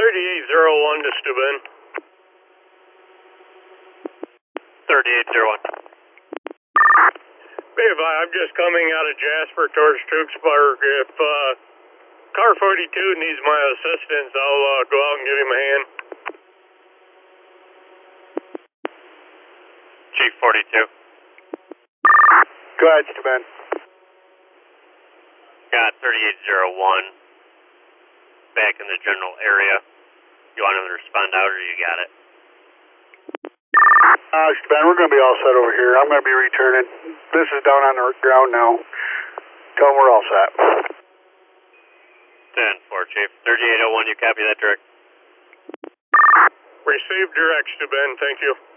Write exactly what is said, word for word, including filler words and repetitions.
thirty-eight zero one to Steuben. thirty-eight zero one. If I, I'm just coming out of Jasper towards Tewksburg. If uh, car forty-two needs my assistance, I'll uh, go out and give him a hand. Chief forty-two. Go ahead, Steuben. Got thirty-eight zero one. Back in the general area. You want him to respond out, or you got it? Uh, Steuben, we're going to be all set over here. I'm going to be returning. This is down on the ground now. Tell them we're all set. ten four, Chief. thirty-eight oh one, you copy that direct? Received direct, Steuben. Thank you.